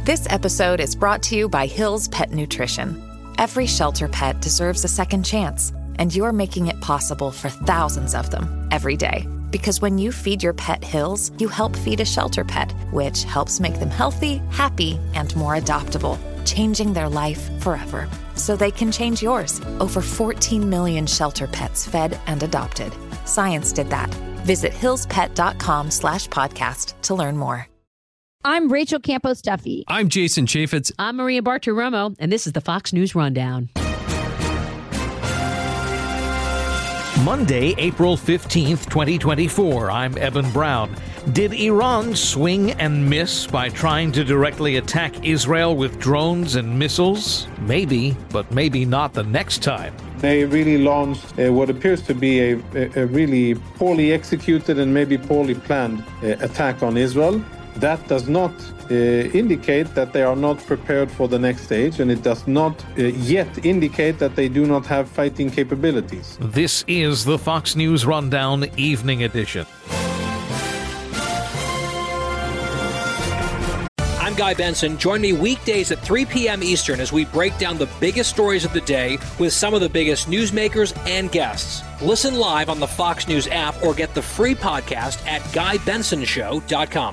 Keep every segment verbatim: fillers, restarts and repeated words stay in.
This episode is brought to you by Hill's Pet Nutrition. Every shelter pet deserves a second chance, and you're making it possible for thousands of them every day. Because when you feed your pet Hill's, you help feed a shelter pet, which helps make them healthy, happy, and more adoptable, changing their life forever. So they can change yours. Over fourteen million shelter pets fed and adopted. Science did that. Visit hillspet.com slash podcast to learn more. I'm Rachel Campos Duffy. I'm Jason Chaffetz. I'm Maria Bartiromo, and this is the Fox News Rundown. Monday, April fifteenth, twenty twenty-four. I'm Eben Brown. Did Iran swing and miss by trying to directly attack Israel with drones and missiles? Maybe, but maybe not the next time. They really launched uh, what appears to be a, a, a really poorly executed and maybe poorly planned uh, attack on Israel. That does not uh, indicate that they are not prepared for the next stage, and it does not uh, yet indicate that they do not have fighting capabilities. This is the Fox News Rundown Evening Edition. I'm Guy Benson. Join me weekdays at three p.m. Eastern as we break down the biggest stories of the day with some of the biggest newsmakers and guests. Listen live on the Fox News app or get the free podcast at guy benson show dot com.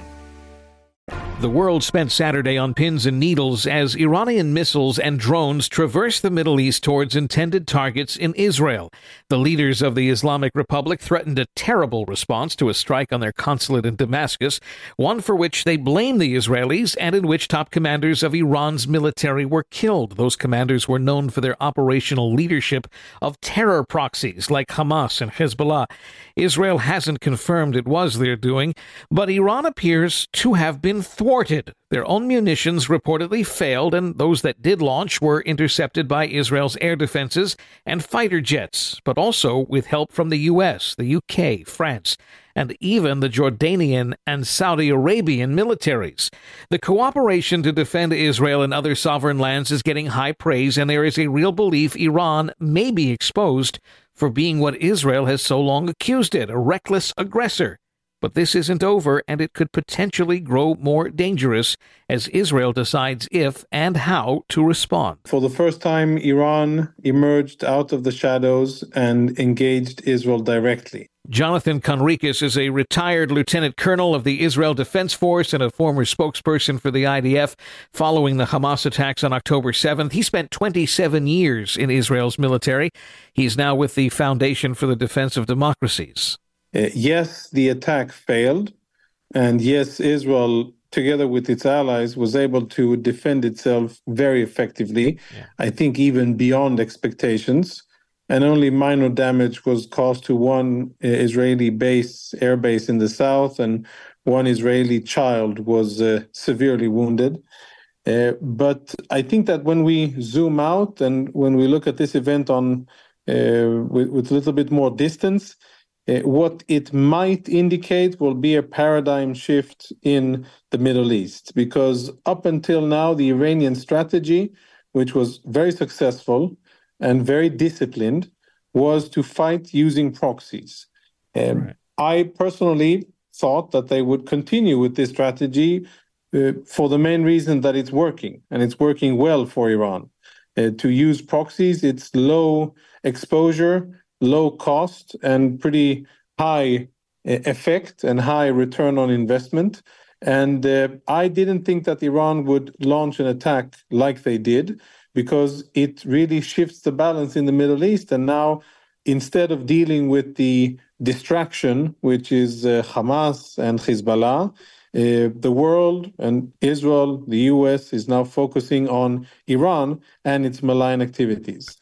The world spent Saturday on pins and needles as Iranian missiles and drones traversed the Middle East towards intended targets in Israel. The leaders of the Islamic Republic threatened a terrible response to a strike on their consulate in Damascus, one for which they blamed the Israelis and in which top commanders of Iran's military were killed. Those commanders were known for their operational leadership of terror proxies like Hamas and Hezbollah. Israel hasn't confirmed it was their doing, but Iran appears to have been thwarted. Their own munitions reportedly failed, and those that did launch were intercepted by Israel's air defenses and fighter jets, but also with help from the U S, the U K, France, and even the Jordanian and Saudi Arabian militaries. The cooperation to defend Israel and other sovereign lands is getting high praise, and there is a real belief Iran may be exposed for being what Israel has so long accused it, a reckless aggressor. But this isn't over, and it could potentially grow more dangerous as Israel decides if and how to respond. For the first time, Iran emerged out of the shadows and engaged Israel directly. Jonathan Conricus is a retired lieutenant colonel of the Israel Defense Force and a former spokesperson for the I D F. Following the Hamas attacks on October seventh, he spent twenty-seven years in Israel's military. He's now with the Foundation for the Defense of Democracies. Uh, yes, the attack failed, and yes, Israel, together with its allies, was able to defend itself very effectively, yeah. I think even beyond expectations, and only minor damage was caused to one uh, Israeli base, air base in the south, and one Israeli child was uh, severely wounded. Uh, but I think that when we zoom out and when we look at this event on uh, with, with a little bit more distance, Uh, what it might indicate will be a paradigm shift in the Middle East, because up until now, the Iranian strategy, which was very successful and very disciplined, was to fight using proxies. Um, right. I personally thought that they would continue with this strategy uh, for the main reason that it's working, and it's working well for Iran. Uh, to use proxies, it's low exposure, low cost, and pretty high effect and high return on investment. And uh, I didn't think that Iran would launch an attack like they did, because it really shifts the balance in the Middle East. And now, instead of dealing with the distraction, which is uh, Hamas and Hezbollah, uh, the world and Israel, the U S, is now focusing on Iran and its malign activities.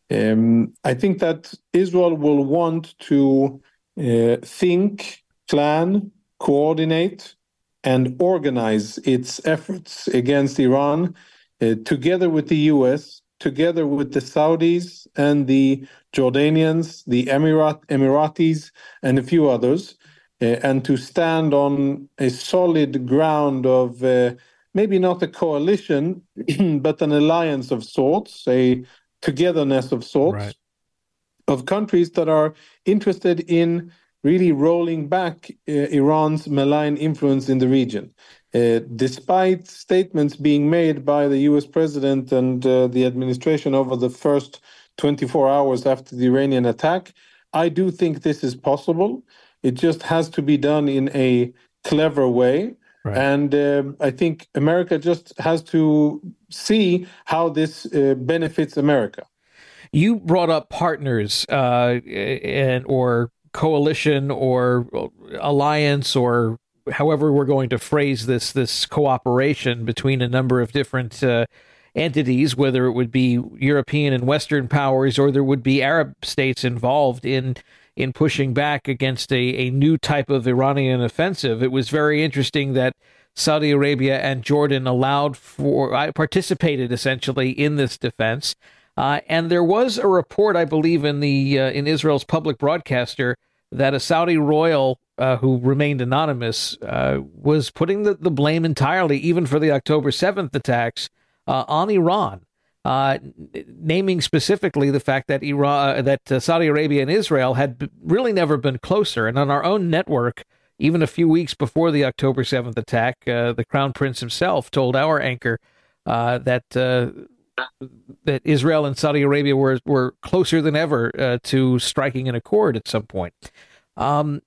Um, I think that Israel will want to uh, think, plan, coordinate, and organize its efforts against Iran uh, together with the U S, together with the Saudis and the Jordanians, the Emirat, Emiratis, and a few others, uh, and to stand on a solid ground of uh, maybe not a coalition, but an alliance of sorts, a togetherness of sorts, right, of countries that are interested in really rolling back uh, Iran's malign influence in the region. Uh, despite statements being made by the U S president and uh, the administration over the first twenty-four hours after the Iranian attack, I do think this is possible. It just has to be done in a clever way. Right. And uh, I think America just has to see how this uh, benefits America. You brought up partners uh, and or coalition or alliance, or however we're going to phrase this, this cooperation between a number of different uh, entities, whether it would be European and Western powers, or there would be Arab states involved in in pushing back against a, a new type of Iranian offensive. It was very interesting that Saudi Arabia and Jordan allowed for, uh, participated essentially in this defense. Uh, and there was a report, I believe, in the uh, in Israel's public broadcaster that a Saudi royal uh, who remained anonymous uh, was putting the, the blame entirely, even for the October seventh attacks, uh, on Iran, uh, naming specifically the fact that Iran, uh, that uh, Saudi Arabia and Israel had b- really never been closer. And on our own network, even a few weeks before the October seventh attack, uh, the Crown Prince himself told our anchor uh, that. Uh, that Israel and Saudi Arabia were were closer than ever uh, to striking an accord at some point. Um,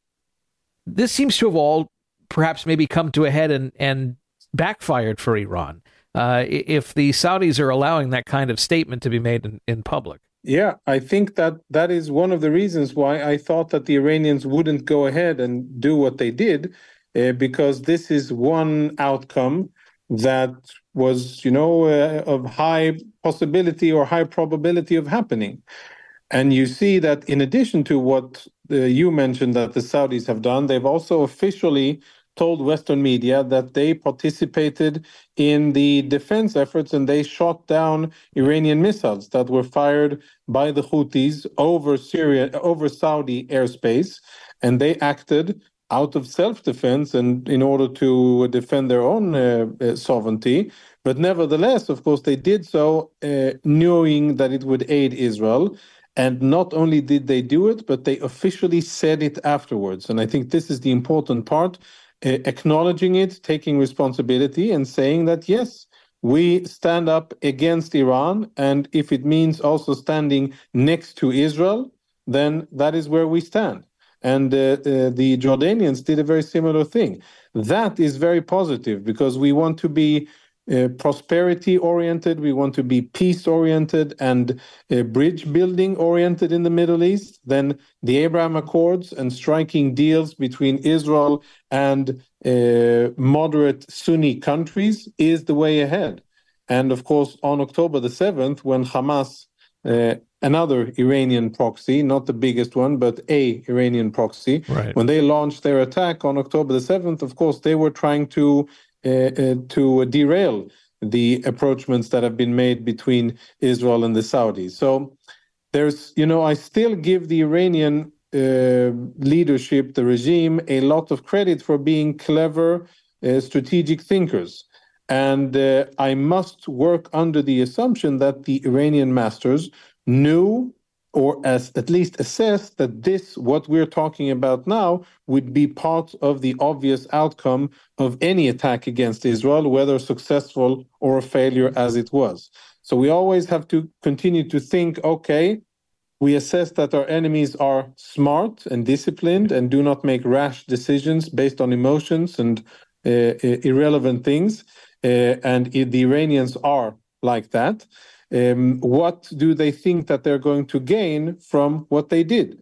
this seems to have all perhaps maybe come to a head and, and backfired for Iran uh, if the Saudis are allowing that kind of statement to be made in, in public. Yeah, I think that that is one of the reasons why I thought that the Iranians wouldn't go ahead and do what they did, uh, because this is one outcome that was, you know, uh, of high possibility or high probability of happening. And you see that in addition to what uh, you mentioned that the Saudis have done, they've also officially told Western media that they participated in the defense efforts and they shot down Iranian missiles that were fired by the Houthis over Syria, over Saudi airspace, and they acted out of self-defense and in order to defend their own uh, uh, sovereignty. But nevertheless, of course, they did so uh, knowing that it would aid Israel. And not only did they do it, but they officially said it afterwards. And I think this is the important part, uh, acknowledging it, taking responsibility and saying that, yes, we stand up against Iran. And if it means also standing next to Israel, then that is where we stand. And uh, uh, the Jordanians did a very similar thing. That is very positive because we want to be uh, prosperity-oriented, we want to be peace-oriented and uh, bridge-building-oriented in the Middle East. Then the Abraham Accords and striking deals between Israel and uh, moderate Sunni countries is the way ahead. And of course, on October the seventh, when Hamas uh, another Iranian proxy, not the biggest one, but a Iranian proxy. Right. When they launched their attack on October the seventh, of course, they were trying to uh, uh, to derail the approachments that have been made between Israel and the Saudis. So there's, you know, I still give the Iranian uh, leadership, the regime, a lot of credit for being clever, uh, strategic thinkers. And uh, I must work under the assumption that the Iranian masters knew or as at least assessed that this, what we're talking about now, would be part of the obvious outcome of any attack against Israel, whether successful or a failure as it was. So we always have to continue to think, okay, we assess that our enemies are smart and disciplined and do not make rash decisions based on emotions and uh, irrelevant things. Uh, and it, the Iranians are like that. Um, what do they think that they're going to gain from what they did?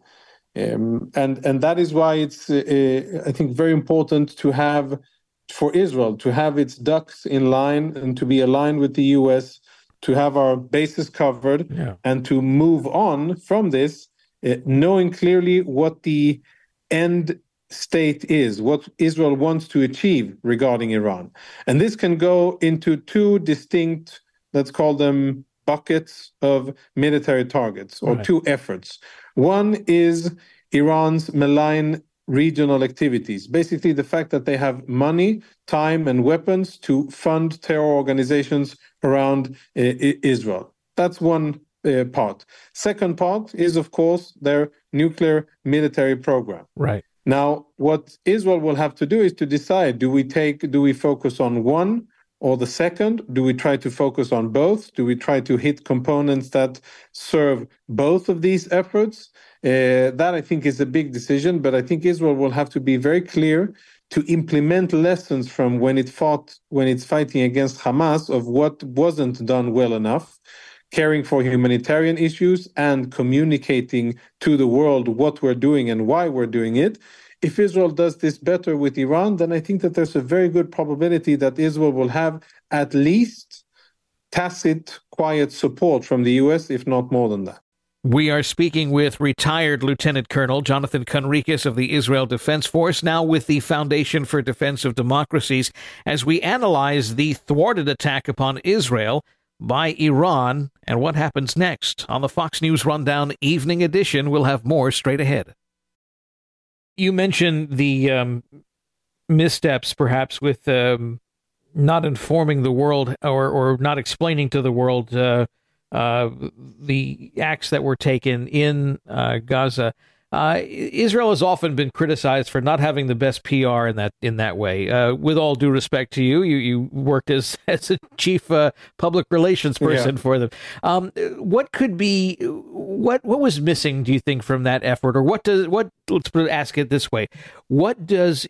Um, and, and that is why it's, uh, I think, very important to have, for Israel, to have its ducks in line and to be aligned with the U S, to have our bases covered, yeah. and to move on from this, uh, knowing clearly what the end state is, what Israel wants to achieve regarding Iran. And this can go into two distinct, let's call them buckets of military targets or right. two efforts. One is Iran's malign regional activities, basically the fact that they have money, time, and weapons to fund terror organizations around uh, Israel. That's one uh, part. Second part is, of course, their nuclear military program. Right. Now, what Israel will have to do is to decide, do we take, do we focus on one or the second? Do we try to focus on both? Do we try to hit components that serve both of these efforts? Uh, that, I think, is a big decision, but I think Israel will have to be very clear to implement lessons from when it fought, when it's fighting against Hamas, of what wasn't done well enough, caring for humanitarian issues and communicating to the world what we're doing and why we're doing it. If Israel does this better with Iran, then I think that there's a very good probability that Israel will have at least tacit, quiet support from the U S, if not more than that. We are speaking with retired Lieutenant Colonel Jonathan Conricus of the Israel Defense Force, now with the Foundation for Defense of Democracies, as we analyze the thwarted attack upon Israel by Iran and what happens next. On the Fox News Rundown Evening Edition, we'll have more straight ahead. You mentioned the um, missteps, perhaps, with um, not informing the world or, or not explaining to the world uh, uh, the acts that were taken in uh, Gaza. Uh, Israel has often been criticized for not having the best P R in that in that way. Uh, with all due respect to you, you, you worked as as a chief uh, public relations person yeah. for them. Um, what could be what what was missing, do you think, from that effort, or what does what? Let's ask it this way: what does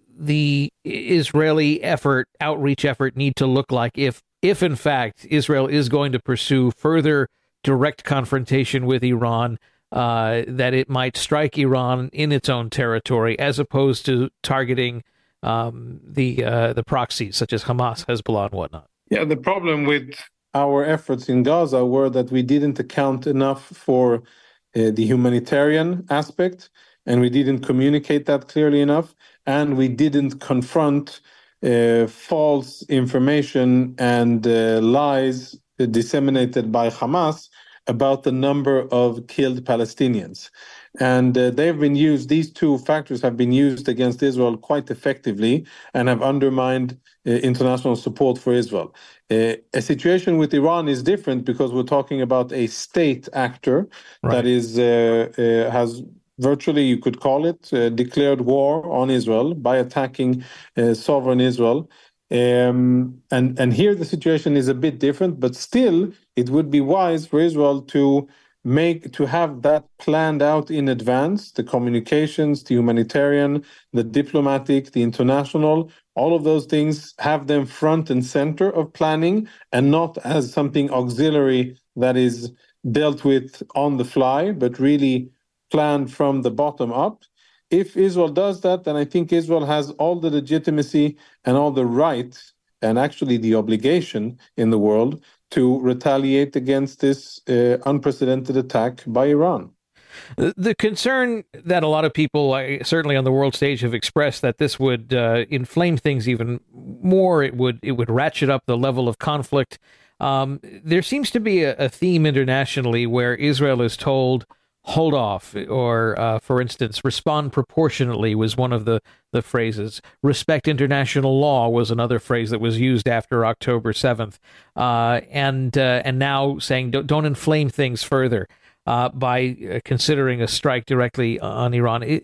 the Israeli effort, outreach effort, need to look like if if in fact Israel is going to pursue further direct confrontation with Iran? Uh, that it might strike Iran in its own territory, as opposed to targeting um, the uh, the proxies such as Hamas, Hezbollah, and whatnot. Yeah, the problem with our efforts in Gaza were that we didn't account enough for uh, the humanitarian aspect, and we didn't communicate that clearly enough, and we didn't confront uh, false information and uh, lies disseminated by Hamas about the number of killed Palestinians. And uh, they've been used, these two factors have been used against Israel quite effectively and have undermined uh, international support for Israel. Uh, a situation with Iran is different because we're talking about a state actor right. that is uh, uh, has virtually, you could call it, uh, declared war on Israel by attacking uh, sovereign Israel. Um, and, and here the situation is a bit different, but still it would be wise for Israel to make to have that planned out in advance, the communications, the humanitarian, the diplomatic, the international, all of those things, have them front and center of planning and not as something auxiliary that is dealt with on the fly, but really planned from the bottom up. If Israel does that, then I think Israel has all the legitimacy and all the right, and actually the obligation in the world, to retaliate against this uh, unprecedented attack by Iran. The concern that a lot of people, uh, certainly on the world stage, have expressed that this would uh, inflame things even more. It would it would ratchet up the level of conflict. Um, there seems to be a, a theme internationally where Israel is told, hold off, or, uh, for instance, respond proportionately was one of the, the phrases. Respect international law was another phrase that was used after October seventh. Uh, and uh, and now saying don't, don't inflame things further uh, by uh, considering a strike directly on Iran. It,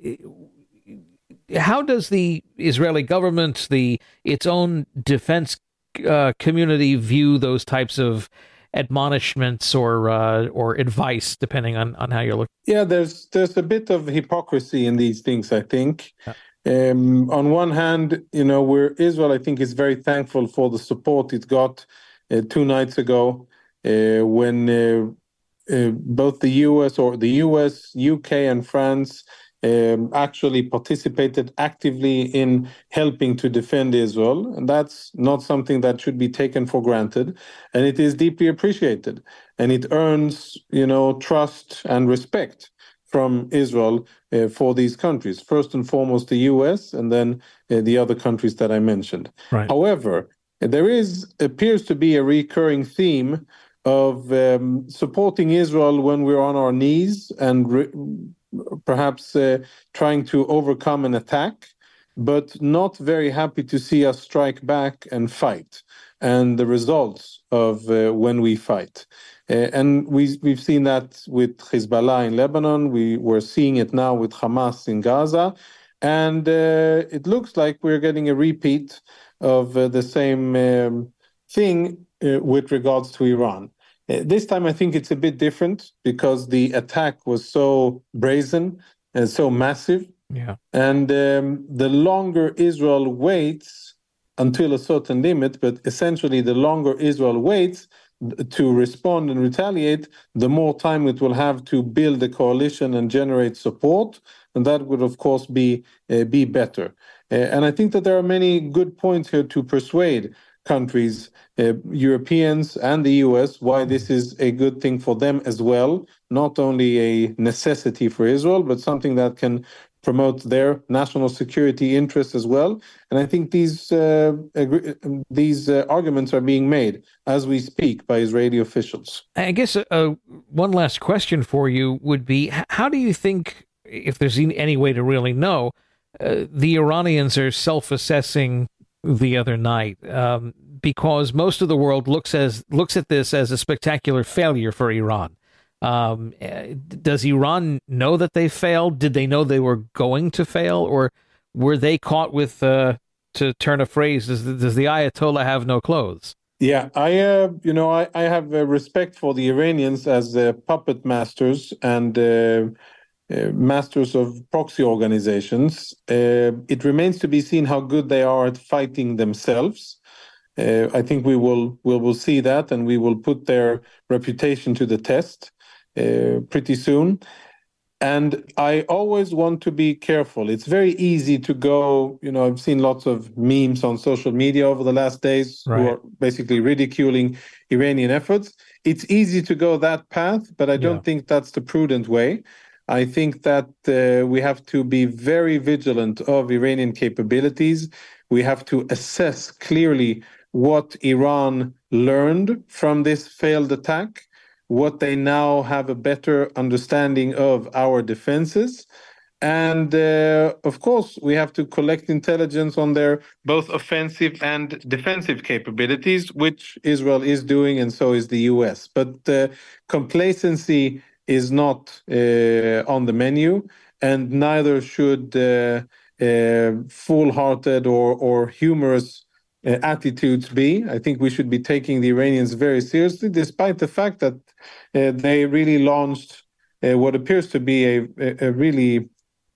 it, how does the Israeli government, the its own defense uh, community view those types of admonishments or uh, or advice, depending on, on how you're looking? Yeah, there's there's a bit of hypocrisy in these things, I think. Yeah. Um, on one hand, you know, where Israel, I think, is very thankful for the support it got uh, two nights ago uh, when uh, uh, both the U S or the U S, U K, and France Um, actually participated actively in helping to defend Israel. And that's not something that should be taken for granted. And it is deeply appreciated. And it earns, you know, trust and respect from Israel uh, for these countries. First and foremost, the U S, and then uh, the other countries that I mentioned. Right. However, there is appears to be a recurring theme of um, supporting Israel when we're on our knees and re- perhaps uh, trying to overcome an attack, but not very happy to see us strike back and fight, and the results of uh, when we fight. Uh, and we, we've seen that with Hezbollah in Lebanon. We were seeing it now with Hamas in Gaza. And uh, it looks like we're getting a repeat of uh, the same um, thing uh, with regards to Iran. Uh, this time, I think it's a bit different because the attack was so brazen and so massive. Yeah. And um, the longer Israel waits until a certain limit, but essentially the longer Israel waits to respond and retaliate, the more time it will have to build a coalition and generate support. And that would, of course, be uh, be better. Uh, and I think that there are many good points here to persuade countries, uh, Europeans and the U S, why this is a good thing for them as well, not only a necessity for Israel, but something that can promote their national security interests as well. And I think these uh, agree, these uh, arguments are being made as we speak by Israeli officials. I guess uh, one last question for you would be, how do you think, if there's any way to really know, uh, the Iranians are self-assessing the other night? Um, because most of the world looks as looks at this as a spectacular failure for Iran. Um, does Iran know that they failed? Did they know they were going to fail? Or were they caught with, uh, to turn a phrase, does, does the Ayatollah have no clothes? Yeah, I, uh, you know, I, I have uh, respect for the Iranians as uh, puppet masters and uh, uh, masters of proxy organizations. Uh, it remains to be seen how good they are at fighting themselves. Uh, I think we will, we will see that, and we will put their reputation to the test uh, pretty soon. And I always want to be careful. It's very easy to go, you know, I've seen lots of memes on social media over the last days right. who are basically ridiculing Iranian efforts. It's easy to go that path, but I don't yeah. think that's the prudent way. I think that uh, we have to be very vigilant of Iranian capabilities. We have to assess clearly what Iran learned from this failed attack, what they now have a better understanding of our defenses. And uh, of course, we have to collect intelligence on their both offensive and defensive capabilities, which Israel is doing, and so is the U S. But uh, complacency is not uh, on the menu, and neither should uh, uh, foolharted or, or humorous uh, attitudes be. I think we should be taking the Iranians very seriously, despite the fact that uh, they really launched uh, what appears to be a, a, a really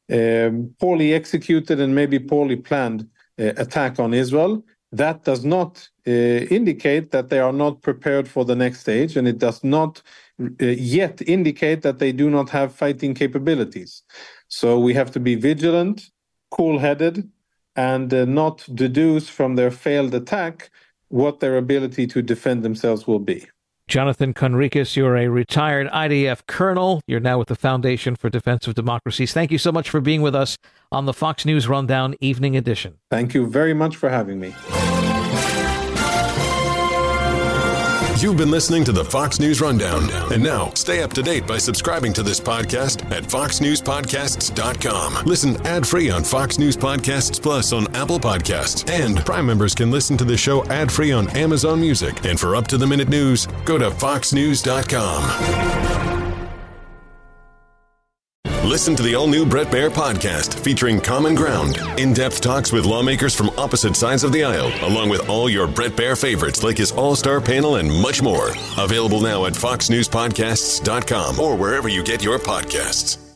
um, poorly executed and maybe poorly planned uh, attack on Israel. That does not uh, indicate that they are not prepared for the next stage, and it does not uh, yet indicate that they do not have fighting capabilities. So we have to be vigilant, cool-headed, and uh, not deduce from their failed attack what their ability to defend themselves will be. Jonathan Conricus, you're a retired I D F colonel. You're now with the Foundation for Defense of Democracies. Thank you so much for being with us on the Fox News Rundown Evening Edition. Thank you very much for having me. You've been listening to the Fox News Rundown. And now, stay up to date by subscribing to this podcast at fox news podcasts dot com. Listen ad-free on Fox News Podcasts Plus on Apple Podcasts. And Prime members can listen to the show ad-free on Amazon Music. And for up-to-the-minute news, go to fox news dot com. Listen to the all-new Bret Baier podcast featuring Common Ground, in-depth talks with lawmakers from opposite sides of the aisle, along with all your Bret Baier favorites like his all-star panel and much more. Available now at fox news podcasts dot com or wherever you get your podcasts.